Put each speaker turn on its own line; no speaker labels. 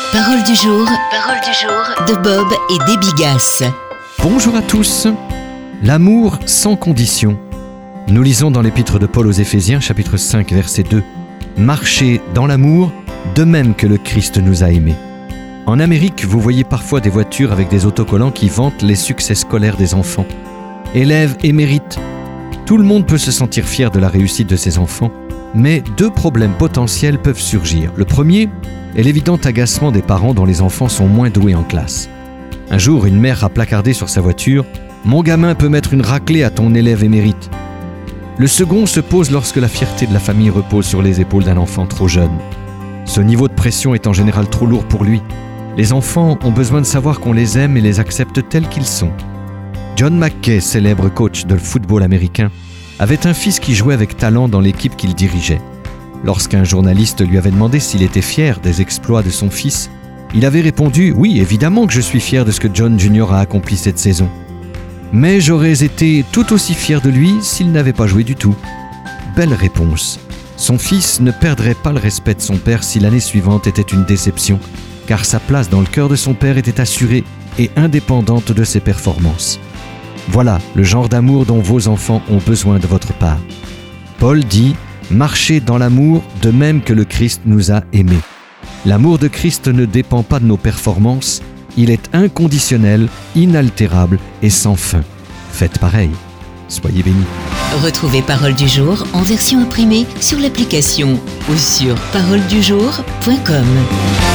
Parole du jour de Bob et Déby Gass.
Bonjour à tous. L'amour sans condition. Nous lisons dans l'épître de Paul aux Éphésiens, chapitre 5, verset 2. Marchez dans l'amour, de même que le Christ nous a aimés. En Amérique, vous voyez parfois des voitures avec des autocollants qui vantent les succès scolaires des enfants. Élèves émérites. Tout le monde peut se sentir fier de la réussite de ses enfants, mais deux problèmes potentiels peuvent surgir. Le premier est l'évident agacement des parents dont les enfants sont moins doués en classe. Un jour, une mère a placardé sur sa voiture « Mon gamin peut mettre une raclée à ton élève émérite ». Le second se pose lorsque la fierté de la famille repose sur les épaules d'un enfant trop jeune. Ce niveau de pression est en général trop lourd pour lui. Les enfants ont besoin de savoir qu'on les aime et les accepte tels qu'ils sont. John McKay, célèbre coach de football américain, avait un fils qui jouait avec talent dans l'équipe qu'il dirigeait. Lorsqu'un journaliste lui avait demandé s'il était fier des exploits de son fils, il avait répondu « Oui, évidemment que je suis fier de ce que John Jr. a accompli cette saison. Mais j'aurais été tout aussi fier de lui s'il n'avait pas joué du tout. » Belle réponse. Son fils ne perdrait pas le respect de son père si l'année suivante était une déception, car sa place dans le cœur de son père était assurée et indépendante de ses performances. Voilà le genre d'amour dont vos enfants ont besoin de votre part. Paul dit « Marchez dans l'amour de même que le Christ nous a aimés ». L'amour de Christ ne dépend pas de nos performances, il est inconditionnel, inaltérable et sans fin. Faites pareil. Soyez bénis.
Retrouvez Parole du jour en version imprimée sur l'application ou sur paroledujour.com.